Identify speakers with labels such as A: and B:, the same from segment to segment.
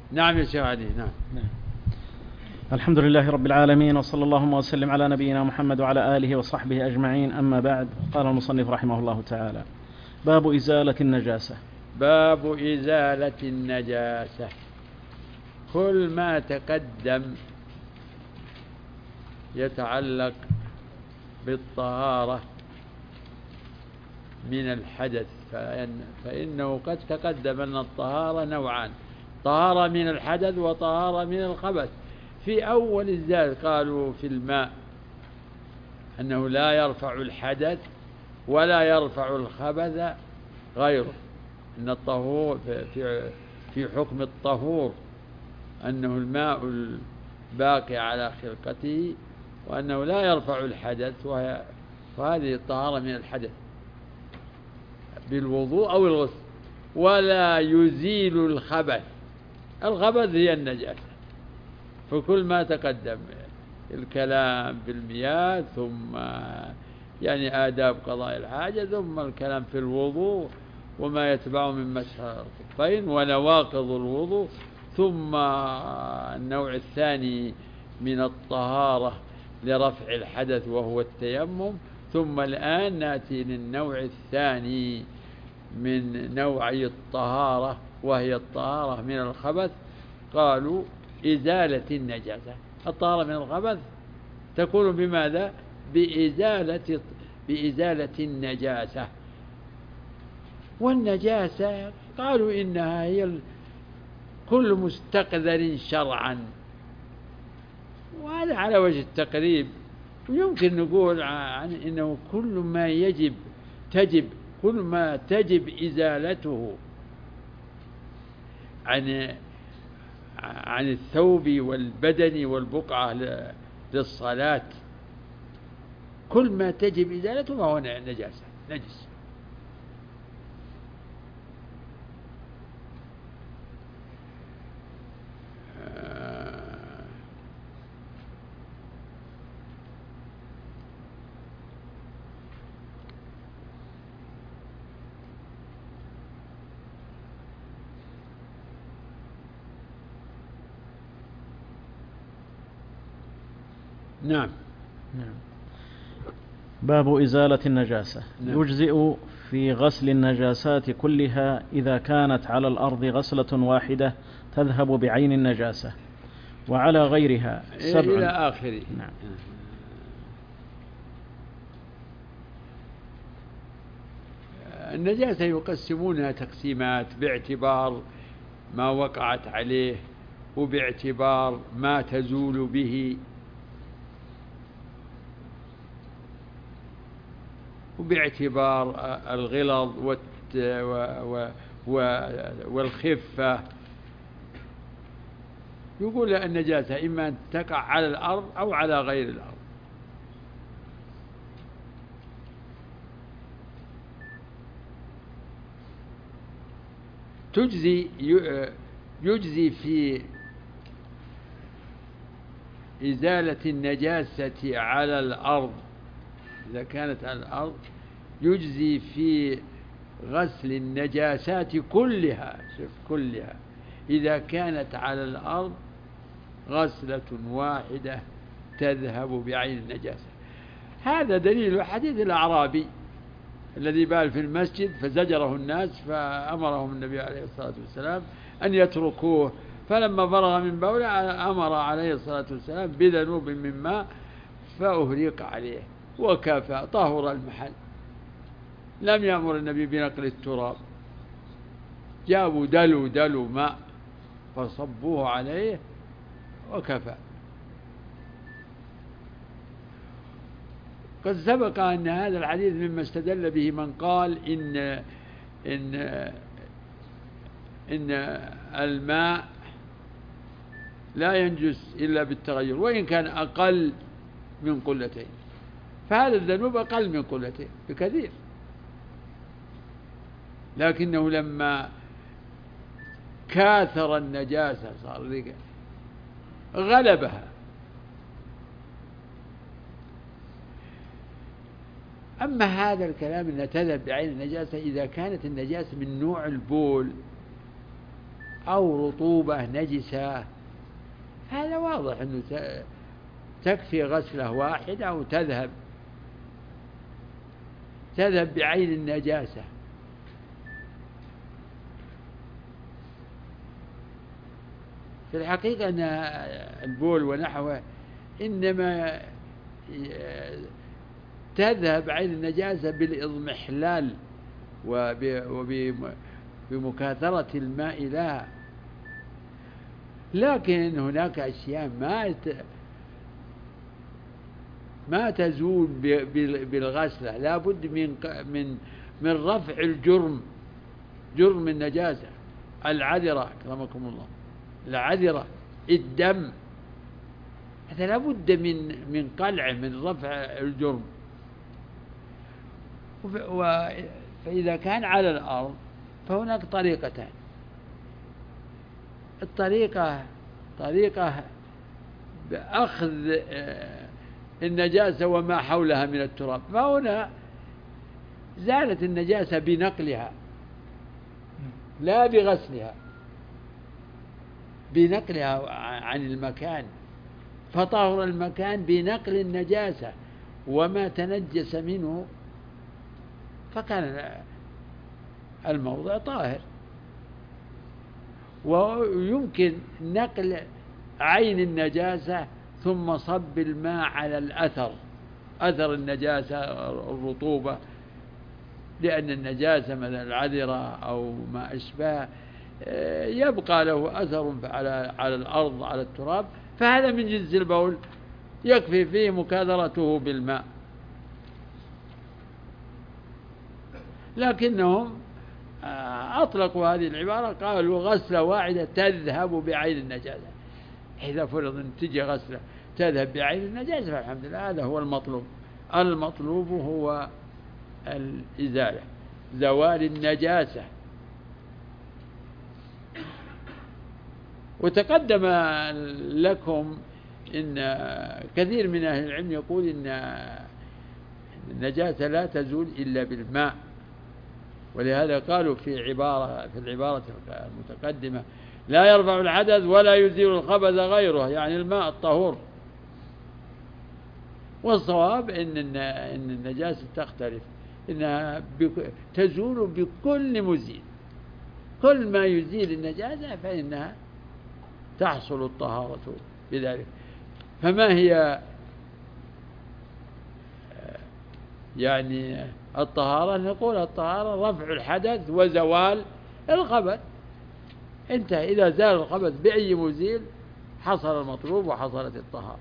A: نعم يا شيخ علي. نعم.
B: الحمد لله رب العالمين، وصلى اللهم وسلم على نبينا محمد وعلى آله وصحبه أجمعين. أما بعد، قال المصنف رحمه الله تعالى: باب إزالة النجاسة.
A: باب إزالة النجاسة. كل ما تقدم يتعلق بالطهارة من الحدث، فإنه قد تقدم أن الطهارة نوعان: طهارة من الحدث وطهارة من الخبث. في أول الزاد قالوا في الماء أنه لا يرفع الحدث ولا يرفع الخبث غيره، أن الطهور في حكم الطهور أنه الماء الباقي على خلقته، وأنه لا يرفع الحدث، وهذه الطهارة من الحدث بالوضوء أو الغسل، ولا يزيل الخبث. الخبث هي النجاسة. فكل ما تقدم الكلام بالمياه، ثم يعني آداب قضاء الحاجة، ثم الكلام في الوضوء وما يتبعه من مسح الخفين ونواقض الوضوء، ثم النوع الثاني من الطهارة لرفع الحدث وهو التيمم، ثم الآن نأتي للنوع الثاني من نوعي الطهارة وهي الطهارة من الخبث. قالوا إزالة النجاسة. الطهارة من الخبث تكون بماذا؟ بإزالة النجاسة. والنجاسة قالوا إنها هي كل مستقذر شرعا، وهذا على وجه التقريب. ويمكن نقول عن إنه كل ما تجب إزالته عن الثوب والبدن والبقعة للصلاة، كل ما تجب إزالته فهو نجس. نعم.
B: باب إزالة النجاسة.
A: نعم.
B: يجزئ في غسل النجاسات كلها إذا كانت على الأرض غسلة واحدة تذهب بعين النجاسة، وعلى غيرها 7
A: إلى آخره.
B: نعم.
A: النجاسة يقسمونها تقسيمات باعتبار ما وقعت عليه، وباعتبار ما تزول به، وباعتبار الغلظ والخفة. يقول النجاسة إما أن تقع على الأرض أو على غير الأرض. يجزي في إزالة النجاسة على الأرض إذا كانت على الأرض، يجزي في غسل النجاسات كلها إذا كانت على الأرض غسلة واحدة تذهب بعين النجاسة. هذا دليل حديث الأعرابي الذي بال في المسجد فزجره الناس، فأمرهم النبي عليه الصلاة والسلام أن يتركوه، فلما فرغ من بوله أمر عليه الصلاة والسلام بذنوب من ماء فأهريق عليه وكفى، طهر المحل. لم يأمر النبي بنقل التراب، جابوا دلو ماء فصبوه عليه وكفى. قد سبق أن هذا الحديث مما استدل به من قال إن الماء لا ينجس إلا بالتغير، وإن كان أقل من قلتين، فهذا الذنوب أقل من قلتين بكثير، لكنه لما كاثر النجاسة صار غلبها. أما هذا الكلام أن تذهب بعين النجاسة إذا كانت النجاسة من نوع البول أو رطوبة نجسة، هذا واضح أنه تكفي غسلة واحدة أو تذهب بعين النجاسة. في الحقيقة أن البول ونحوه إنما تذهب عين النجاسة بالإضمحلال وبمكاثرة الماء لها، لكن هناك أشياء ما تزول بالغسلة، لا بد من رفع جرم النجاسة. العذرة أكرمكم الله، العذرة، الدم، هذا لا بد من قلعه، من رفع الجرم. فإذا كان على الأرض فهناك طريقتان. طريقة بأخذ النجاسة وما حولها من التراب، فهنا زالت النجاسة بنقلها لا بغسلها، بنقلها عن المكان، فطهر المكان بنقل النجاسة وما تنجس منه، فكان الموضع طاهر. ويمكن نقل عين النجاسة ثم صب الماء على أثر النجاسة، الرطوبة، لأن النجاسة مثل العذرة أو ما أشبه يبقى له أثر على الأرض، على التراب، فهذا من جنس البول يكفي فيه مكاثرته بالماء. لكنهم أطلقوا هذه العبارة، قالوا غسلة واحدة تذهب بعين النجاسة. إذا فرض أن تجي غسلة تذهب بعين النجاسة فالحمد لله، هذا هو المطلوب. المطلوب هو الإزالة، زوال النجاسة. وتقدم لكم إن كثير من أهل العلم يقول إن النجاسة لا تزول إلا بالماء، ولهذا قالوا في العبارة المتقدمة: لا يرفع الحدث ولا يزيل الخبث غيره، يعني الماء الطهور. والصواب إن النجاسة تختلف، إنها تزول بكل مزيل، كل ما يزيل النجاسة فإنها تحصل الطهارة بذلك. فما هي يعني الطهارة؟ نقول الطهارة رفع الحدث وزوال الخبث. انتهى، إذا زال الخبث بأي مزيل حصل المطلوب وحصلت الطهارة.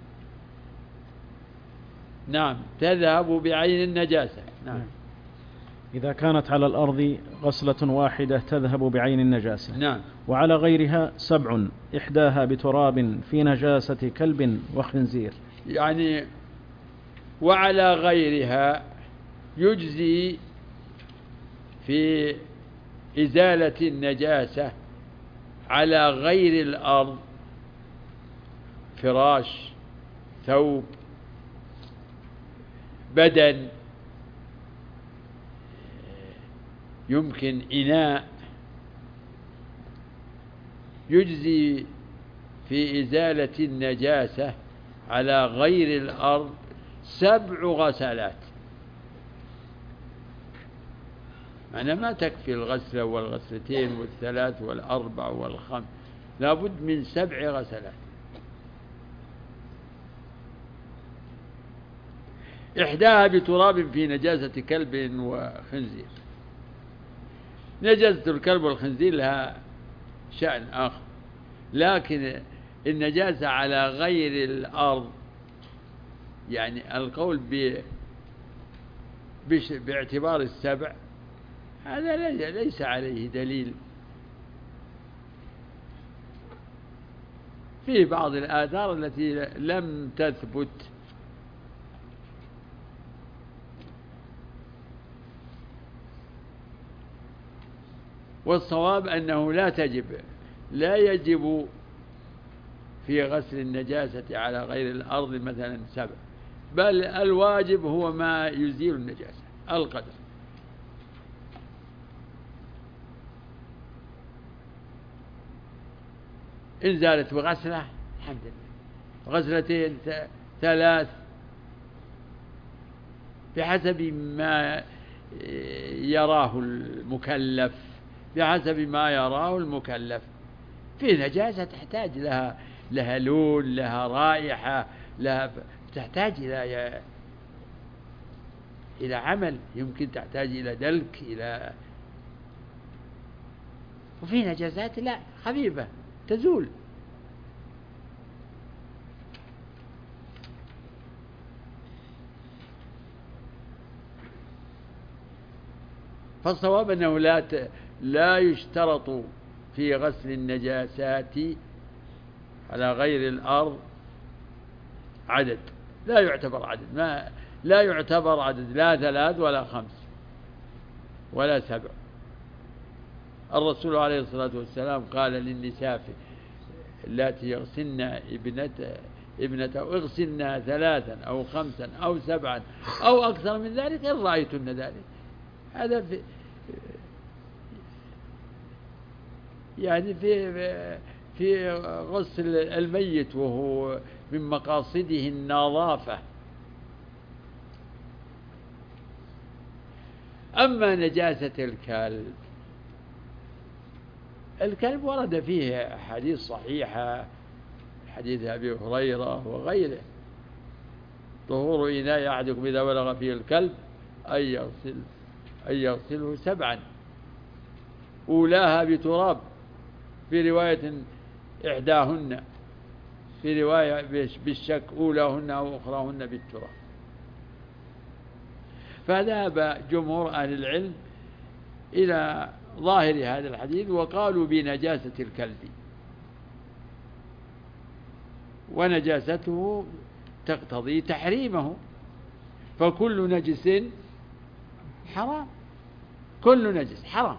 A: نعم، تذهب بعين النجاسة. نعم،
B: إذا كانت على الأرض غسلة واحدة تذهب بعين النجاسة.
A: نعم.
B: وعلى غيرها 7، إحداها بتراب في نجاسة كلب وخنزير.
A: يعني وعلى غيرها يجزي في إزالة النجاسة على غير الأرض: فراش، ثوب، بدن، يمكن إناء. يجزي في إزالة النجاسة على غير الأرض 7 غسلات. معنى ما تكفي الغسلة والغسلتين والثلاث والأربع والخمس، لابد من 7 غسلات. إحداها بتراب في نجاسة كلب وخنزير. نجاسة الكلب والخنزير لها شأن آخر، لكن النجاسة على غير الأرض، يعني القول باعتبار 7، هذا ليس عليه دليل. في بعض الآثار التي لم تثبت. والصواب أنه لا يجب في غسل النجاسة على غير الأرض مثلا 7، بل الواجب هو ما يزيل النجاسة، القدر. إن زالت بغسلة الحمد لله، غسلتين 3 بحسب ما يراه المكلف، بحسب ما يراه المكلف. في نجاسة تحتاج لها لون، لها رائحة، تحتاج إلى عمل، يمكن تحتاج إلى دلك، وفي نجاسات لا، خفيفة تزول. فالصواب أنه لا يشترط في غسل النجاسات على غير الأرض عدد، لا يعتبر عدد، لا يعتبر عدد، لا 3 ولا 5 ولا 7. الرسول عليه الصلاة والسلام قال للنساء التي يغسلن ابنته اغسلنا 3 أو 5 أو 7 أو أكثر من ذلك إن رأيتن ذلك. هذا يعني في غسل الميت، وهو من مقاصده النظافة. أما نجاسة الكلب ورد فيه حديث صحيحة، حديث أبي هريرة وغيره: طهور إناء أحدكم إذا ولغ فيه الكلب أن يغسله 7 أولاها بتراب، في رواية إحداهن، في رواية بالشك أولاهن أو أخراهن بالتراب. فذهب جمهور أهل العلم إلى ظاهر هذا الحديث وقالوا بنجاسة الكلب، ونجاسته تقتضي تحريمه، فكل نجس حرام، كل نجس حرام.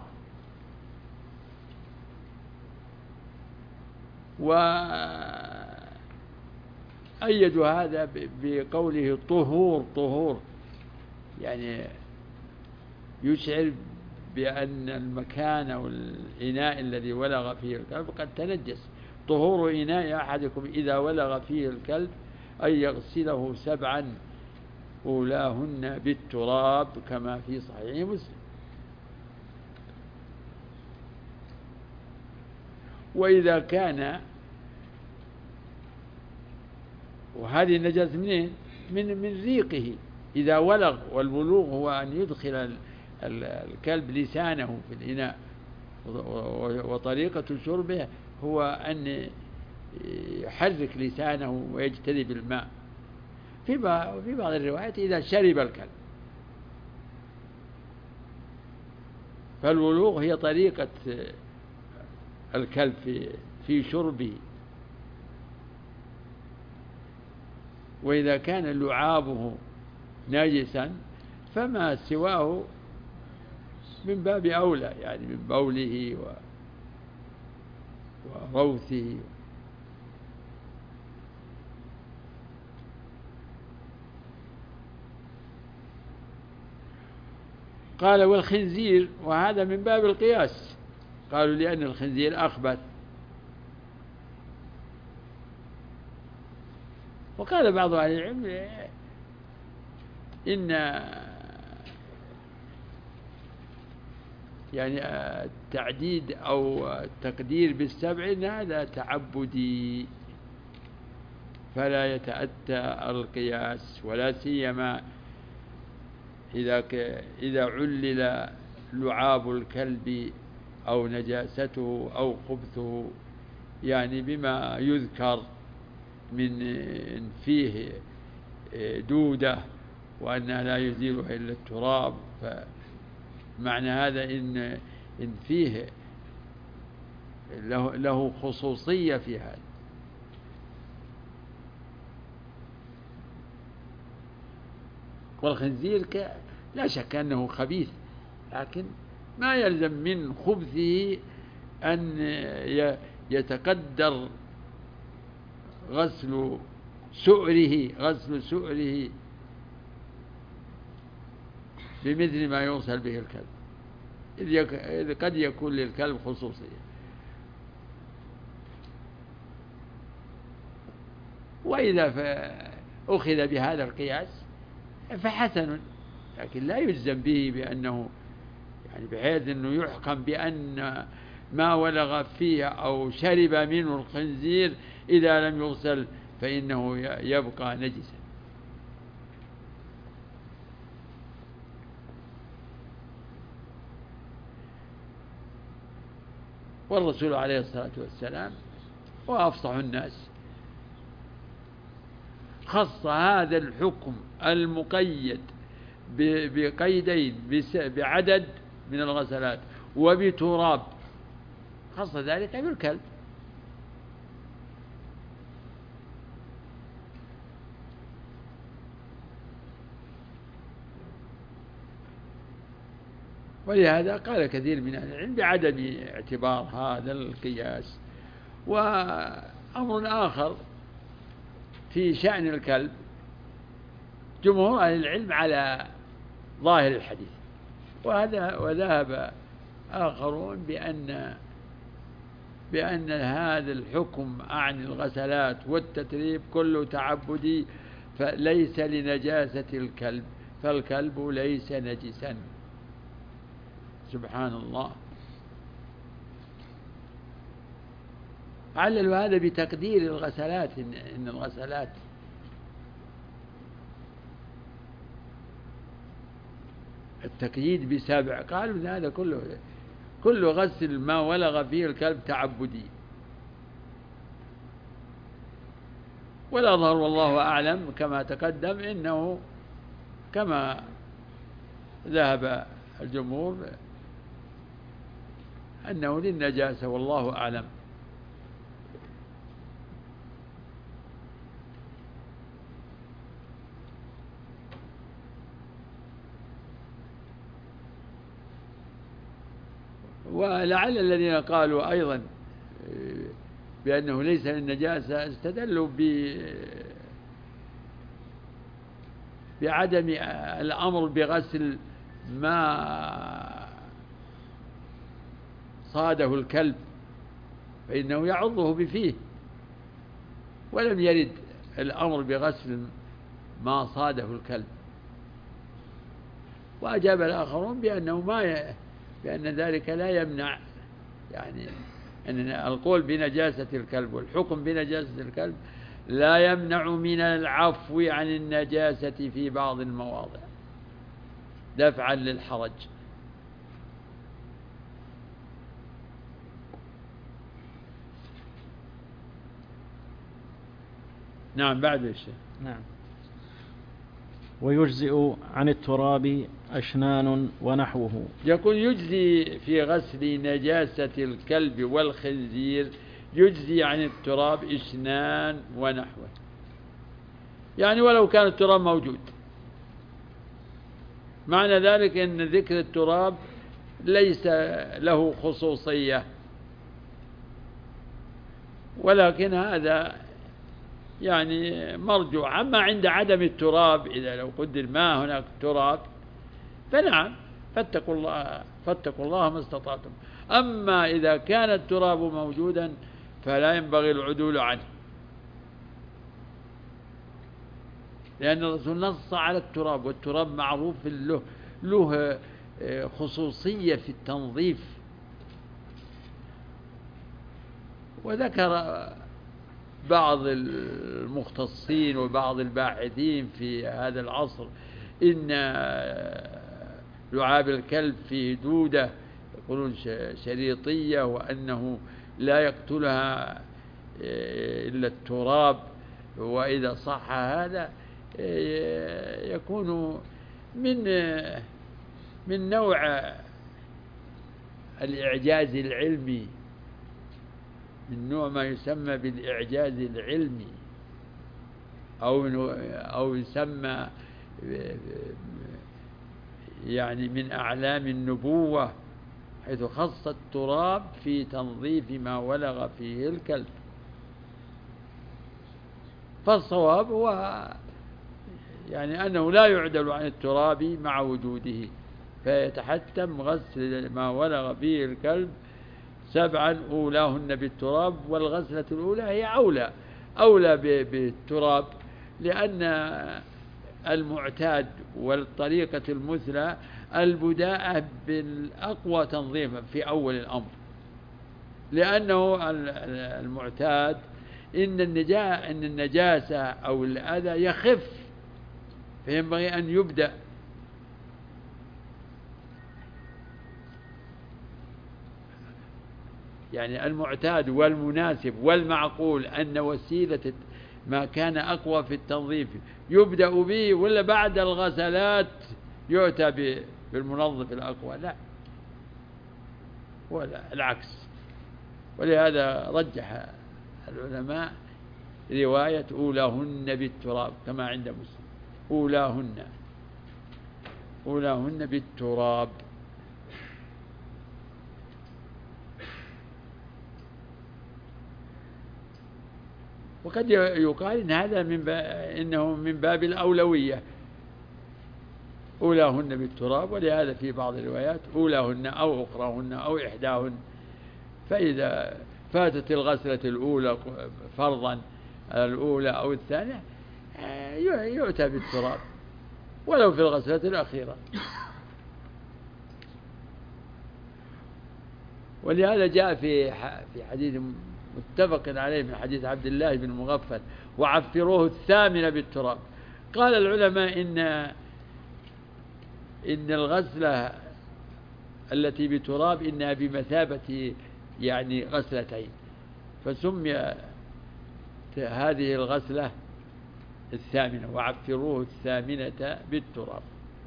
A: وأيدوا هذا بقوله طهور، يعني يشعر بأن المكان أو الإناء الذي ولغ فيه الكلب قد تنجس. طهور إناء أحدكم إذا ولغ فيه الكلب أن يغسله 7 أولاهن بالتراب، كما في صحيح مسلم. وإذا كان، وهذه النجاسة منين؟ من ريقه إذا ولغ، والبلوغ هو أن يدخل الكلب لسانه في الإناء، وطريقة شربه هو أن يحرك لسانه ويجتذب الماء. في بعض الروايات إذا شرب الكلب، فالبلوغ هي طريقة الكلب في شربه. وإذا كان لعابه ناجسا فما سواه من باب أولى، يعني من بوله وروثه. قال والخنزير، وهذا من باب القياس، قالوا لأن الخنزير أخبث. وقال بعض أهل العلم إن يعني التعديد أو التقدير ب7 إن هذا تعبدي، فلا يتأتى القياس، ولا سيما إذا علل لعاب الكلب أو نجاسته أو خبثه يعني بما يذكر من فيه دودة وأنها لا يزيلها إلا التراب، فمعنى هذا إن فيه له خصوصية في هذا. والخنزير لا شك أنه خبيث، لكن ما يلزم من خبثه أن يتقدر غسل سؤره بمثل ما يغسل به الكلب، إذ قد يكون للكلب خصوصية. وإذا أخذ بهذا القياس فحسن، لكن لا يجزم به بأنه يعني بحيث أنه يحكم بأن ما ولغ فيه أو شرب منه الخنزير إذا لم يغسل فإنه يبقى نجسا. والرسول عليه الصلاة والسلام وأفصح الناس خص هذا الحكم المقيد بقيدين، بعدد من الغسلات وبتراب، خص ذلك بالكلب. ولهذا قال كثير من أهل العلم بعدم اعتبار هذا القياس. وأمر آخر في شأن الكلب، جمهور أهل العلم على ظاهر الحديث، وذهب آخرون بأن هذا الحكم عن الغسلات والتتريب كله تعبدي، فليس لنجاسة الكلب، فالكلب ليس نجسا. سبحان الله. عللوا هذا بتقدير الغسلات، إن الغسلات التقييد ب7، قالوا إن هذا كله غسل ما ولغ فيه الكلب تعبدي. والأظهر والله أعلم كما تقدم إنه كما ذهب الجمهور أنه للنجاسة، والله أعلم. ولعل الذين قالوا أيضا بأنه ليس للنجاسة استدلوا بعدم الأمر بغسل ما صاده الكلب، فإنه يعضه بفيه، ولم يرد الأمر بغسل ما صاده الكلب. وأجاب الآخرون بأن ذلك لا يمنع، يعني أن القول بنجاسة الكلب والحكم بنجاسة الكلب لا يمنع من العفو عن النجاسة في بعض المواضع دفعا للحرج. نعم. بعد الشيء.
B: نعم. ويجزئ عن التراب أشنان ونحوه.
A: يكون يجزي في غسل نجاسة الكلب والخنزير، يجزي عن التراب أشنان ونحوه، يعني ولو كان التراب موجود. معنى ذلك أن ذكر التراب ليس له خصوصية، ولكن هذا يعني مرجوع. أما عند عدم التراب، إذا لو قدر ما هناك تراب فنعم، فاتقوا الله ما استطعتم. أما إذا كان التراب موجودا فلا ينبغي العدول عنه، لأن الرسول نص على التراب، والتراب معروف له خصوصية في التنظيف. وذكر بعض المختصين وبعض الباحثين في هذا العصر إن لعاب الكلب فيه دودة يقولون شريطية، وأنه لا يقتلها إلا التراب. وإذا صح هذا يكون من نوع الإعجاز العلمي، من نوع ما يسمى بالإعجاز العلمي، أو يسمى يعني من أعلام النبوة، حيث خص التراب في تنظيف ما ولغ فيه الكلب. فالصواب هو يعني أنه لا يعدل عن التراب مع وجوده، فيتحتم غسل ما ولغ فيه الكلب 7 أولاهن بالتراب، والغسلة الأولى هي أولى، أولى بالتراب، لأن المعتاد والطريقة المثلى البداءة بالأقوى تنظيفا في أول الأمر، لأنه المعتاد إن النجاسة أو الأذى يخف، فينبغي أن يبدأ يعني المعتاد والمناسب والمعقول أن وسيلة ما كان أقوى في التنظيف يبدأ به، ولا بعد الغسلات يؤتى بالمنظف الأقوى؟ لا، ولا العكس. ولهذا رجح العلماء رواية أولاهن بالتراب كما عند مسلم، أولاهن بالتراب. وقد يقال إن هذا إنه من باب الأولوية، أولاهن بالتراب، ولهذا في بعض الروايات أولاهن أو أخراهن أو إحداهن. فإذا فاتت الغسلة الأولى فرضا الأولى أو الثانية يؤتى بالتراب ولو في الغسلة الأخيرة. ولهذا جاء في حديث متفق عليه من حديث عبد الله بن مغفل: وعفروه الثامن بالتراب. قال العلماء إن الغسلة التي بتراب إنها بمثابة يعني غسلتين، فسمي هذه الغسلة الثامنة: وعفروه الثامنة بالتراب.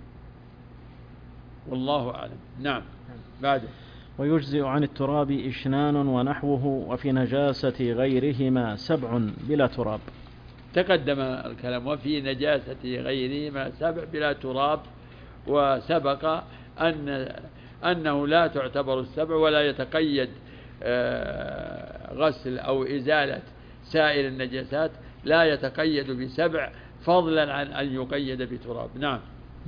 A: والله أعلم. نعم. بعده:
B: ويجزئ عن التراب إشنان ونحوه، وفي نجاسة غيرهما 7 بلا تراب.
A: تقدم الكلام وفي نجاسة غيرهما 7 بلا تراب، وسبق أنه لا تعتبر 7 ولا يتقيد غسل أو إزالة سائر النجاسات، لا يتقيد ب7 فضلا عن أن يقيد بتراب. نعم.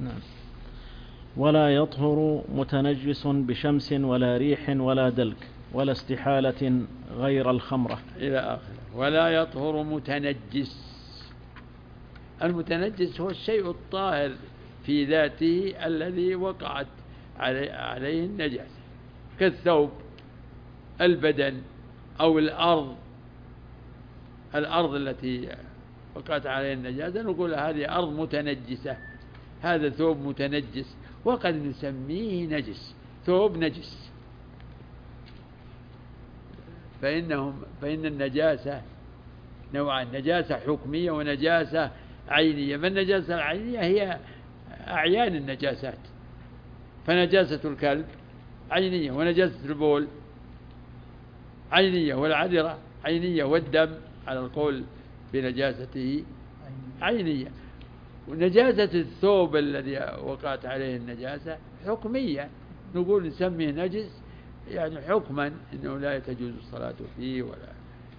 B: ولا يطهر متنجس بشمس ولا ريح ولا دلك ولا استحالة غير الخمرة
A: إلى آخره. ولا يطهر متنجس. المتنجس هو الشيء الطاهر في ذاته الذي وقعت عليه النجاسة، كالثوب، البدن، أو الأرض التي وقعت عليه النجاسة، نقول هذه أرض متنجسة، هذا ثوب متنجس، وقد نسميه نجس، ثوب نجس. فإن النجاسة نوعان: نجاسة حكمية ونجاسة عينية. فالنجاسة العينية هي أعيان النجاسات، فنجاسة الكلب عينية، ونجاسة البول عينية، والعذرة عينية، والدم على القول بنجاسته عينية. ونجاسة الثوب الذي وقعت عليه النجاسة حكمية، نقول نسميه نجس يعني حكما إنه لا يتجوز الصلاة فيه ولا.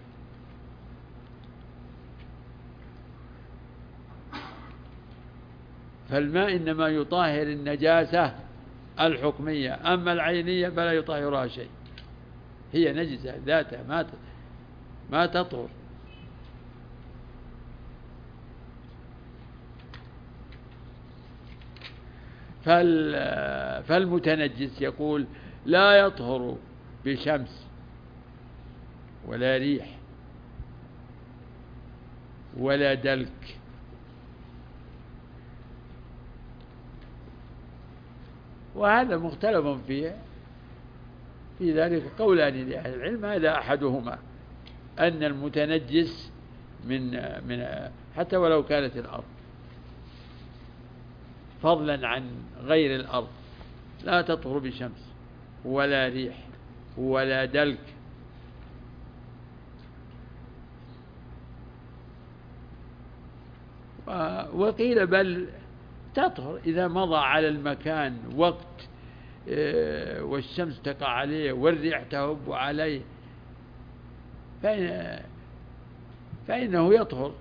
A: فالماء إنما يطهر النجاسة الحكمية، أما العينية فلا يطهرها شيء، هي نجسة ذاتها ما تطهر. فالمتنجس يقول لا يطهر بشمس ولا ريح ولا دلك، وهذا مختلف فيه، في ذلك قولان لأهل العلم. هذا أحدهما أن المتنجس من حتى ولو كانت الأرض، فضلا عن غير الأرض، لا تطهر بشمس ولا ريح ولا دلك. وقيل بل تطهر إذا مضى على المكان وقت والشمس تقع عليه والريح تهب عليه فإنه يطهر.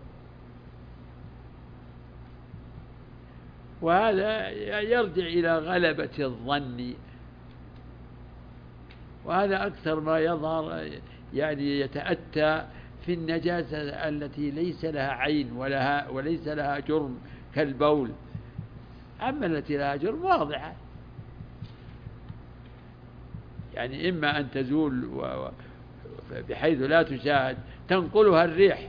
A: وهذا يرجع إلى غلبة الظن، وهذا أكثر ما يظهر يعني يتأتى في النجاسة التي ليس لها عين وليس لها جرم كالبول. أما التي لها جرم واضحة، يعني إما أن تزول بحيث لا تشاهد، تنقلها الريح،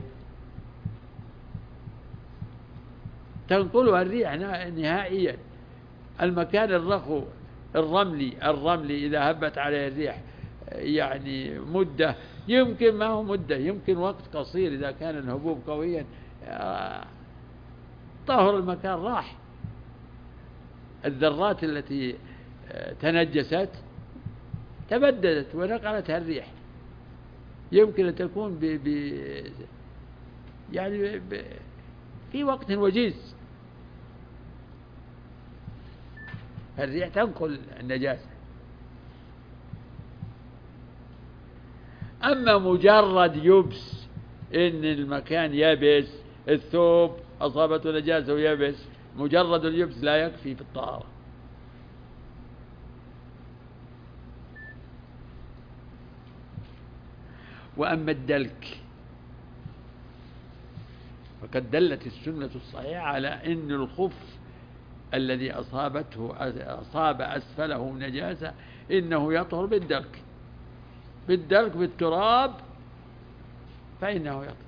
A: نهائيا. المكان الرخو الرملي إذا هبت عليه الريح يعني مدة، يمكن ما هو مدة، يمكن وقت قصير، إذا كان الهبوب قويا طهر المكان راح. الذرات التي تنجست تبددت ونقلتها الريح، يمكن أن تكون يعني في وقت وجيز الريح تنقل النجاسة. أما مجرد يبس، إن المكان يبس، الثوب أصابته نجاسة ويبس، مجرد اليبس لا يكفي في الطهارة. وأما الدلك فقد دلت السنة الصحيحة على أن الخف الذي أصاب أسفله نجاسة إنه يطهر بالدلك بالتراب، فإنه يطهر.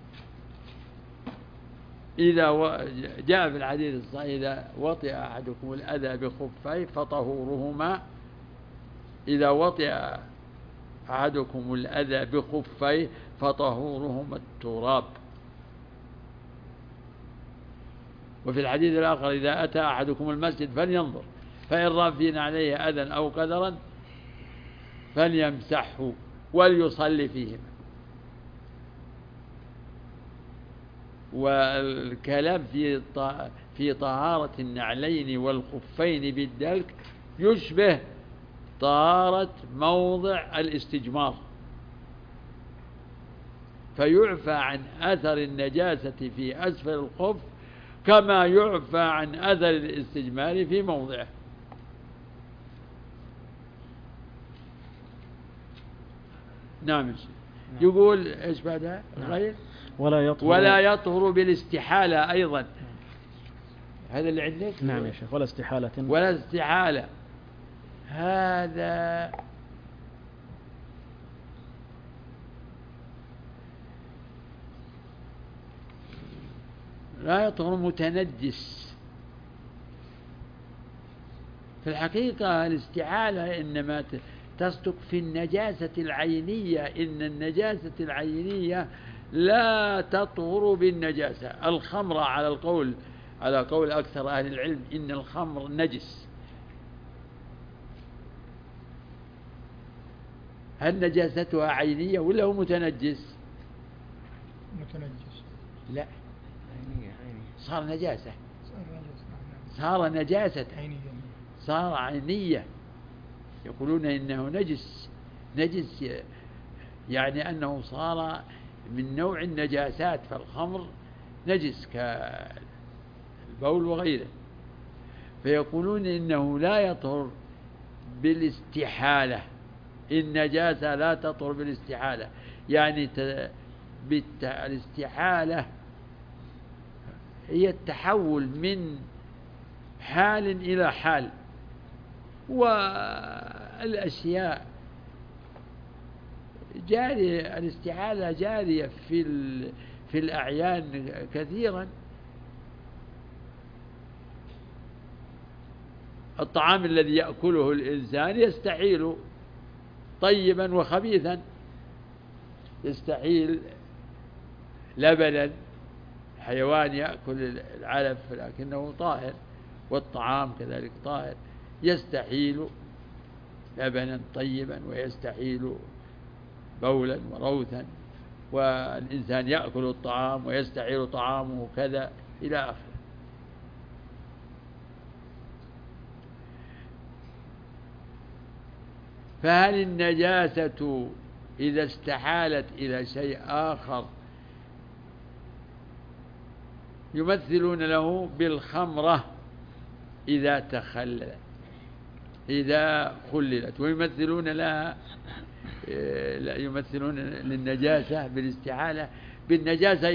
A: إذا جاء في الحديث الصحيح: إذا وطئ أحدكم الأذى بخفيه فطهورهما، إذا وطئ أحدكم الأذى بخفيه فطهورهما التراب. وفي الحديث الآخر: إذا أتى أحدكم المسجد فلينظر، فإن رأى فيه عليه أذى أو قدرا فليمسحه وليصلي فيهما. والكلام في طهارة النعلين والخفين بالدلك يشبه طهارة موضع الاستجمار، فيعفى عن أثر النجاسة في أسفل الخف كما يعفى عن أثر الاستجمار في موضعه. نعم. يقول إيش بعدها؟ غير ولا يطهر بالاستحالة أيضا. هذا اللي عندك؟
B: نعم يا شيخ. ولا
A: استحالة. هذا لا يطهر متنجس. في الحقيقة الاستحالة إنما تصدق في النجاسة العينية، إن النجاسة العينية لا تطهر بالنجاسة. الخمر على قول أكثر أهل العلم إن الخمر نجس. هل نجاستها عينية ولا هو متنجس؟ لا، صار نجاسة، صار نجاسة، صار عينية. يقولون إنه نجس يعني أنه صار من نوع النجاسات، فالخمر نجس كالبول وغيره. فيقولون إنه لا يطهر بالاستحالة، النجاسة لا تطهر بالاستحالة، يعني الاستحالة هي التحول من حال إلى حال، والأشياء جارية، الاستحالة جارية في الأعيان كثيرا. الطعام الذي يأكله الإنسان يستحيل طيبا وخبيثا، يستحيل لبنا، حيوان يأكل العلف لكنه طاهر، والطعام كذلك طاهر، يستحيل لبنا طيبا ويستحيل بولا وروثا، والإنسان يأكل الطعام ويستحيل طعامه كذا إلى آخره. فهل النجاسة إذا استحالت إلى شيء آخر يمثلون له بالخمرة إذا تخللت، إذا خللت، ويمثلون لها، يمثلون للنجاسة بالاستحالة بالنجاسة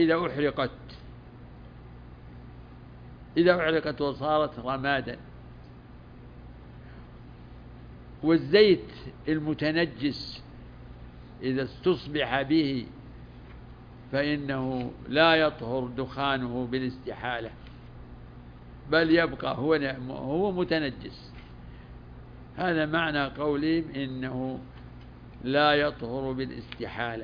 A: إذا أحرقت وصارت رمادا. والزيت المتنجس إذا استصبح به فإنه لا يطهر دخانه بالاستحالة، بل يبقى هو متنجس. هذا معنى قولهم إنه لا يطهر بالاستحالة.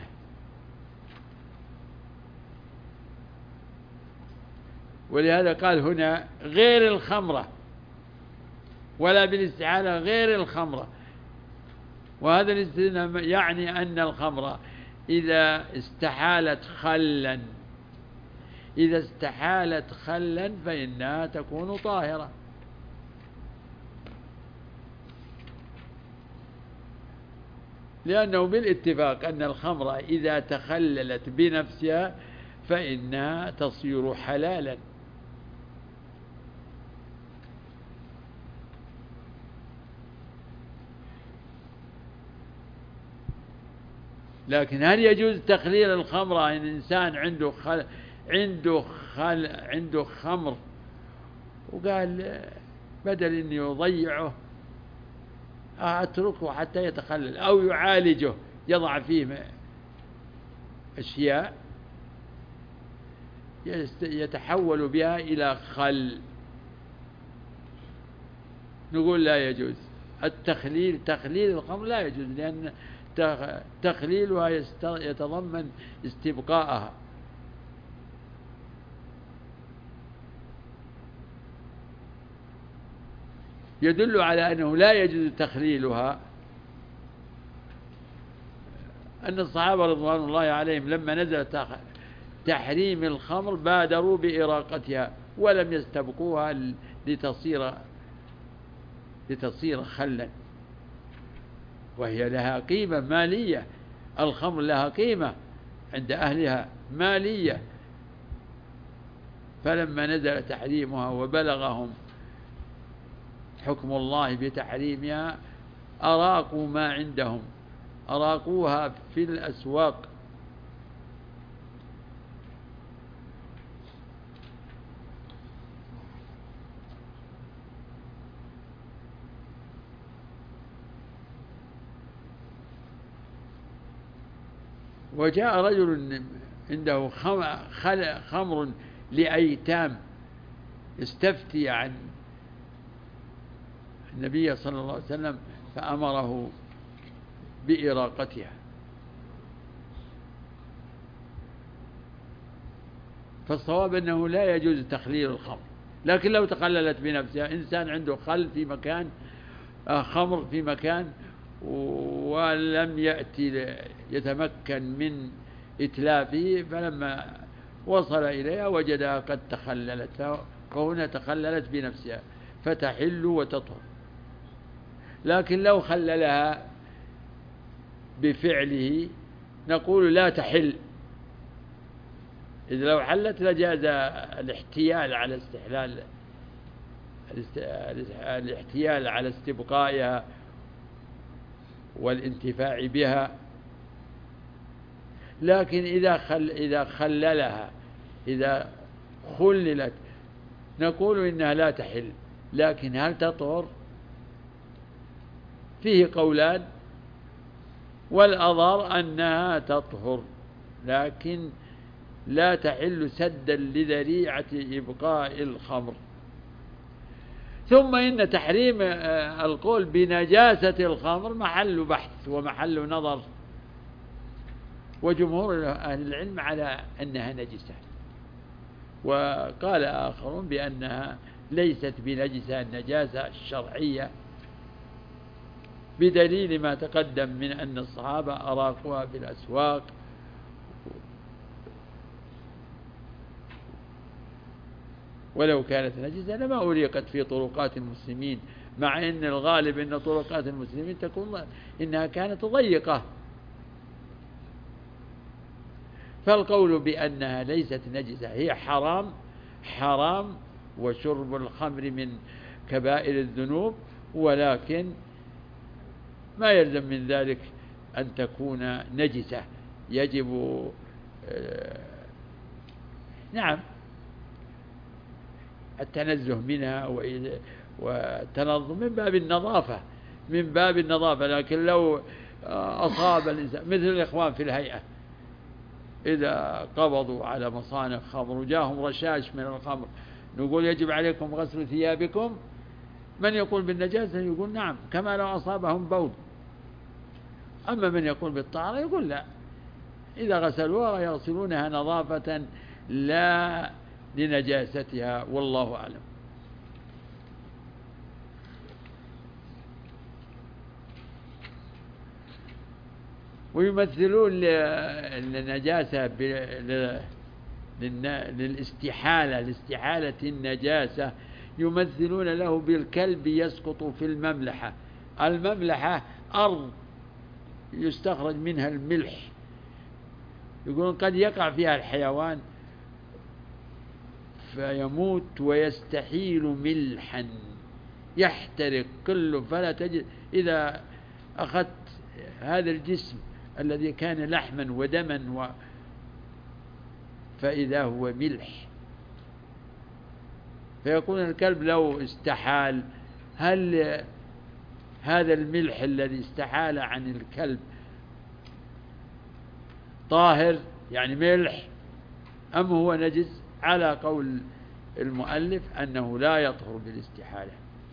A: ولهذا قال هنا غير الخمرة، ولا بالاستحالة غير الخمرة. وهذا الاستثناء يعني أن الخمرة إذا استحالت خلا فإنها تكون طاهرة. لأنه بالاتفاق أن الخمرة إذا تخللت بنفسها فإنها تصير حلالا. لكن هل يجوز تخليل الخمرة إن إنسان عنده خمر وقال بدل أن يضيعه أتركه حتى يتخلل، أو يعالجه يضع فيه أشياء يتحول بها إلى خل، نقول لا يجوز تخليل الخمر لا يجوز، لأن تخليلها يتضمن استبقاءها. يدل على أنه لا يجوز تخليلها أن الصحابة رضوان الله عليهم لما نزل تحريم الخمر بادروا بإراقتها ولم يستبقوها لتصير خلا، وهي لها قيمة مالية. الخمر لها قيمة عند أهلها مالية، فلما نزل تحريمها وبلغهم حكم الله بتحريمها أراقوا ما عندهم، أراقوها في الأسواق. وجاء رجل عنده خمر لأيتام استفتي عن النبي صلى الله عليه وسلم فأمره بإراقتها. فالصواب أنه لا يجوز تخليل الخمر، لكن لو تخللت بنفسها، إنسان عنده خل في مكان، خمر في مكان، ولم يأتي يتمكن من إتلافه، فلما وصل إليها وجدها قد تخللت، فهنا تخللت بنفسها فتحل وتطهر. لكن لو خللها بفعله نقول لا تحل. إذا لو حلت لجاز الاحتيال على استبقائها والانتفاع بها. لكن إذا خللت نقول إنها لا تحل. لكن هل تطهر؟ فيه قولان، والأظهر أنها تطهر، لكن لا تحل سدا لذريعة إبقاء الخمر. ثم إن تحريم القول بنجاسة الخمر محل بحث ومحل نظر، وجمهور أهل العلم على أنها نجسة، وقال آخرون بأنها ليست بنجسة النجاسة الشرعية، بدليل ما تقدم من أن الصحابة أراقوها في الأسواق ولو كانت نجسة لما أريقت في طرقات المسلمين، مع أن الغالب أن طرقات المسلمين تكون إنها كانت ضيقة. فالقول بأنها ليست نجسة هي حرام، وشرب الخمر من كبائر الذنوب، ولكن ما يلزم من ذلك أن تكون نجسة. يجب نعم، التنزه منها والتنظم من باب النظافة، من باب النظافة. لكن لو أصاب الإنسان مثل الإخوان في الهيئة إذا قبضوا على مصانع خمر وجاهم رشاش من الخمر، نقول يجب عليكم غسل ثيابكم؟ من يقول بالنجاسة يقول نعم كما لو أصابهم بول. أما من يقول بالطهارة يقول لا، إذا غسلوها يغسلونها نظافة لا لنجاستها، والله أعلم. ويمثلون النجاسة لاستحالة النجاسة، يمثلون له بالكلب يسقط في المملحة. المملحة أرض يستخرج منها الملح، يقولون قد يقع فيها الحيوان فيموت ويستحيل ملحا يحترق كله، فلا تجد إذا أخذت هذا الجسم الذي كان لحما ودما فإذا هو ملح، فيكون الكلب لو استحال، هل هذا الملح الذي استحال عن الكلب طاهر يعني ملح أم هو نجس؟ على قول المؤلف أنه لا يطهر بالاستحالة،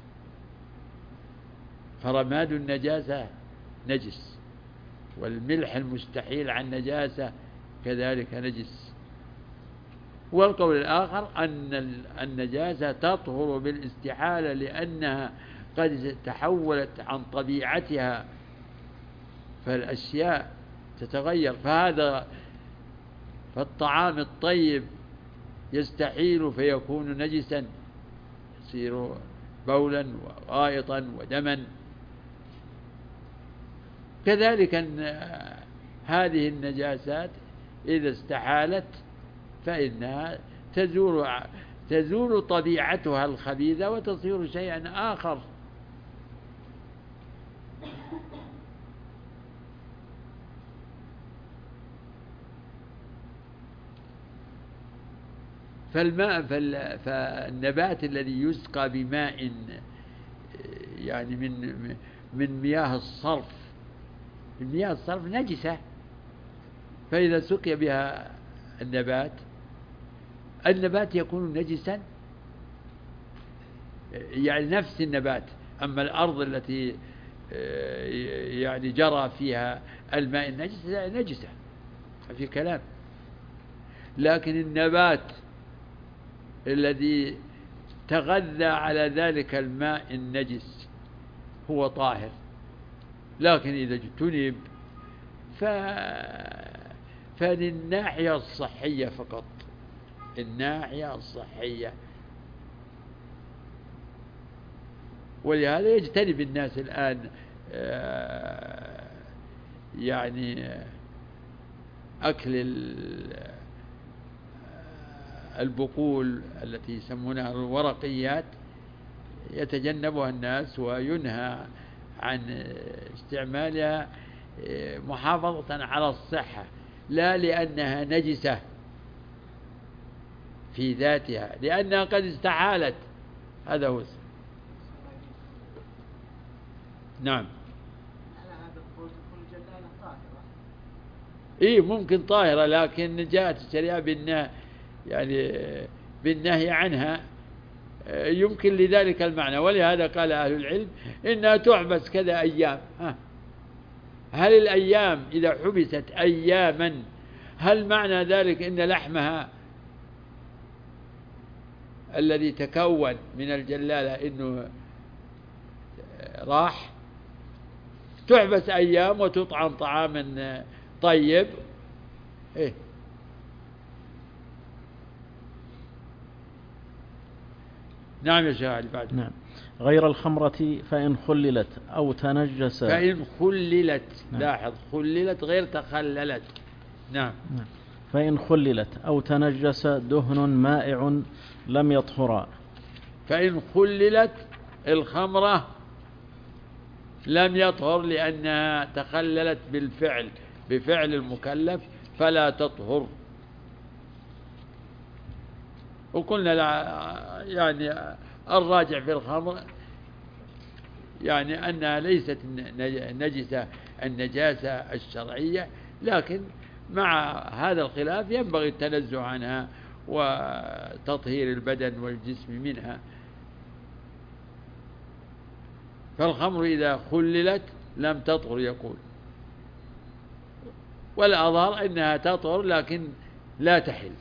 A: فرماد النجاسة نجس، والملح المستحيل عن نجاسة كذلك نجس. والقول الآخر أن النجاسة تطهر بالاستحالة لأنها قد تحولت عن طبيعتها، فالأشياء تتغير، فالطعام الطيب يستحيل فيكون نجسا، يصير بولا وغائطا ودما. كذلك أن هذه النجاسات إذا استحالت فإنها تزول طبيعتها الخبيثة وتصير شيئا آخر. فالنبات الذي يسقى بماء يعني من مياه الصرف، المياه الصرف نجسة، فإذا سقي بها النبات يكون نجسا، يعني نفس النبات. أما الأرض التي يعني جرى فيها الماء النجس نجسة في كلام، لكن النبات الذي تغذى على ذلك الماء النجس هو طاهر. لكن إذا اجتنب فللناحية الصحية فقط، الناحية الصحية. ولهذا يجتنب الناس الآن يعني أكل البقول التي يسمونها الورقيات، يتجنبها الناس وينهى عن استعمالها محافظة على الصحة، لا لأنها نجسة في ذاتها، لأنها قد استحالت. هذا هو. نعم. إيه ممكن طاهرة، لكن جاءت الشريعة بالنهي عنها، يمكن لذلك المعنى. ولهذا قال أهل العلم إنها تحبس كذا أيام. هل الأيام إذا حبست أياما هل معنى ذلك إن لحمها الذي تكون من الجلالة إنه راح؟ تحبس أيام وتطعم طعاما طيب. إيه؟ نعم يا شيخ علي. بعد
B: نعم. غير الخمرة فإن خللت أو تنجس.
A: فإن خللت. نعم. لاحظ خللت غير تخللت. نعم.
B: نعم. فإن خللت أو تنجس دهن مائع لم يطهرا.
A: فإن خللت الخمرة لم يطهر لأنها تخللت بفعل المكلف فلا تطهر. وقلنا يعني الراجع في الخمر يعني أنها ليست نجسة النجاسة الشرعية، لكن مع هذا الخلاف ينبغي التنزه عنها وتطهير البدن والجسم منها. فالخمر إذا خللت لم تطهر يقول، والأظهر أنها تطهر لكن لا تحل.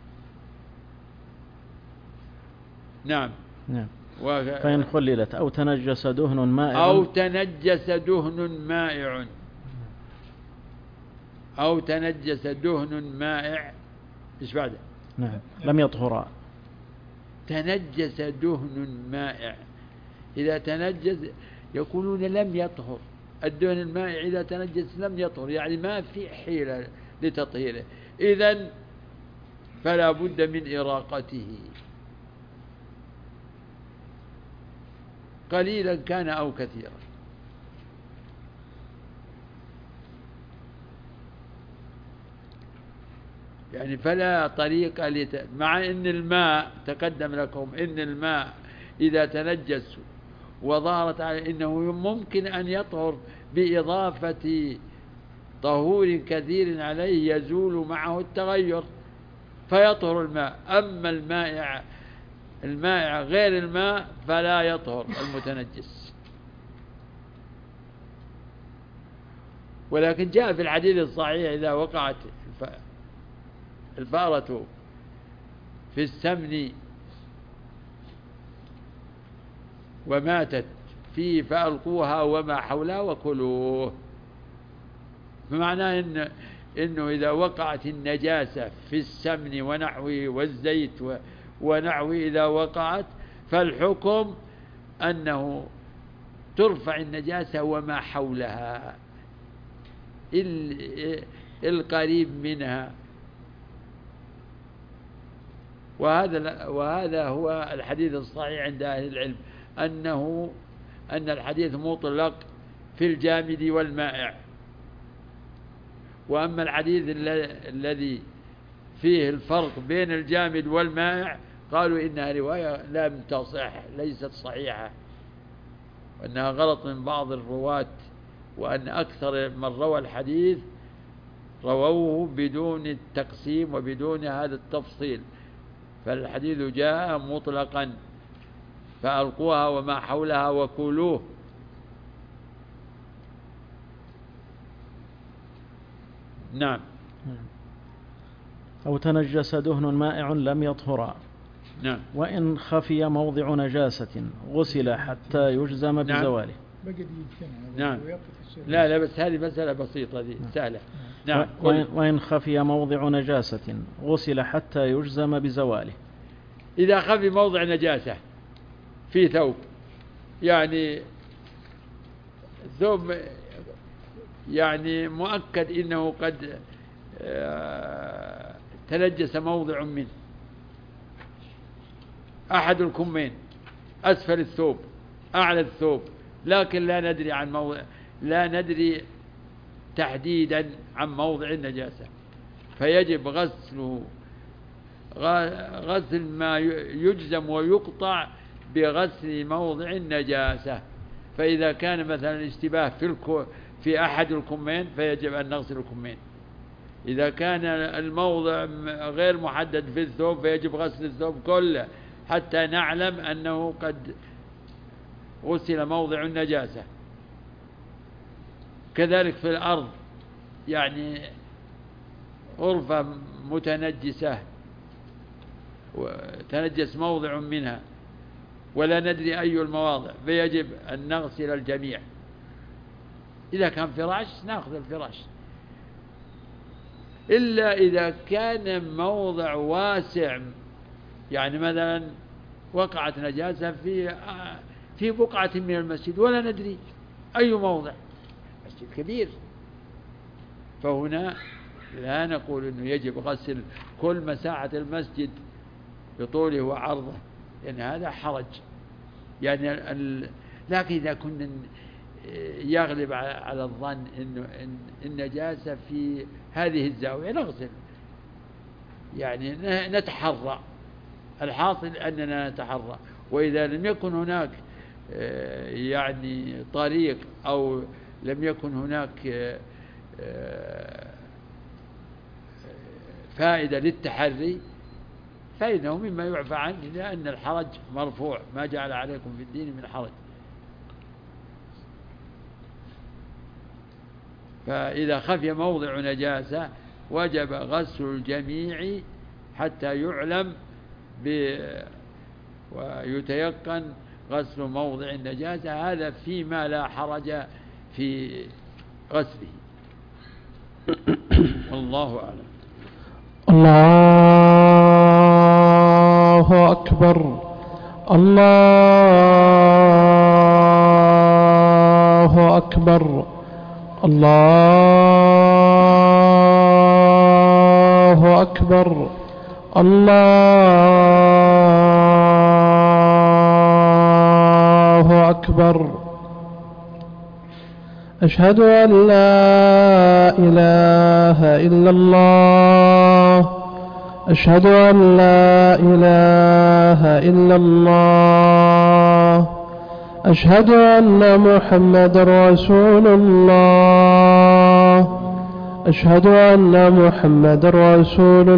A: نعم.
B: نعم. فإن خللت أو تنجس دهن مائع
A: أو تنجس دهن مائع أو تنجس دهن مائع إيش بعده؟
B: نعم لم يطهرا.
A: تنجس دهن مائع، إذا تنجس يقولون لم يطهر الدهن المائع، إذا تنجس لم يطهر يعني ما في حيلة لتطهيره، إذن فلا بد من إراقته قليلا كان أو كثيرا. يعني فلا طريق مع أن الماء تقدم لكم أن الماء إذا تنجس وظهرت عليه أنه ممكن أن يطهر بإضافة طهور كثير عليه يزول معه التغير فيطهر الماء. أما المائع غير الماء فلا يطهر المتنجس. ولكن جاء في الحديث الصحيح إذا وقعت الفأرة في السمن وماتت فيه فألقوها وما حولها وكلوه. بمعنى إنه إذا وقعت النجاسة في السمن ونحوه والزيت ونحوه إذا وقعت فالحكم أنه ترفع النجاسة وما حولها القريب منها. وهذا هو الحديث الصحيح عند أهل العلم، أن الحديث مطلق في الجامد والمائع. وأما الحديث الذي فيه الفرق بين الجامد والمائع قالوا إنها رواية لم تصح ليست صحيحة، وأنها غلط من بعض الرواة، وأن أكثر من روى الحديث رووه بدون التقسيم وبدون هذا التفصيل، فالحديث جاء مطلقا فألقوها وما حولها وكلوه. نعم.
B: أو تنجس دهن مائع لم يطهرا.
A: نعم.
B: وإن خفي موضع نجاسة غسل حتى يجزم بزواله.
A: نعم. لا بس هذه مسألة بسيطة دي سهلة. نعم.
B: وإن خفي موضع نجاسة غسل حتى يجزم بزواله.
A: إذا خفي موضع نجاسة في ثوب، يعني ثوب يعني مؤكد إنه قد تنجس موضع منه، أحد الكمين، أسفل الثوب، أعلى الثوب، لكن لا ندري تحديدا عن موضع النجاسة، فيجب غسل ما يجزم ويقطع بغسل موضع النجاسة. فإذا كان مثلا الاشتباه في أحد الكمين فيجب أن نغسل الكمين. إذا كان الموضع غير محدد في الثوب فيجب غسل الثوب كله حتى نعلم أنه قد غسل موضع النجاسة. كذلك في الأرض، يعني غرفة متنجسة وتنجس موضع منها ولا ندري أي المواضع فيجب أن نغسل الجميع. إذا كان فراش نأخذ الفراش، إلا إذا كان موضع واسع، يعني مثلا وقعت نجاسة في بقعة من المسجد ولا ندري أي موضع، مسجد كبير، فهنا لا نقول أنه يجب غسل كل مساحة المسجد بطوله وعرضه، لأن هذا حرج. يعني لكن إذا كنا يغلب على الظن أنه النجاسة في هذه الزاوية نغسل، يعني نتحرى الحاصل أننا نتحرى. وإذا لم يكن هناك يعني طريق أو لم يكن هناك فائدة للتحري فإنه مما يعفى عنه، لأن الحرج مرفوع، ما جعل عليكم في الدين من حرج. فإذا خفي موضع نجاسة وجب غسل الجميع حتى يعلم ويتيقن غسل موضع النجاسة، هذا فيما لا حرج في غسله. والله أعلم.
C: الله أكبر. الله أكبر. الله أكبر. الله أكبر. أشهد أن لا إله إلا الله. أشهد أن لا إله إلا الله. أشهد أن محمد رسول الله. أشهد أن محمد رسول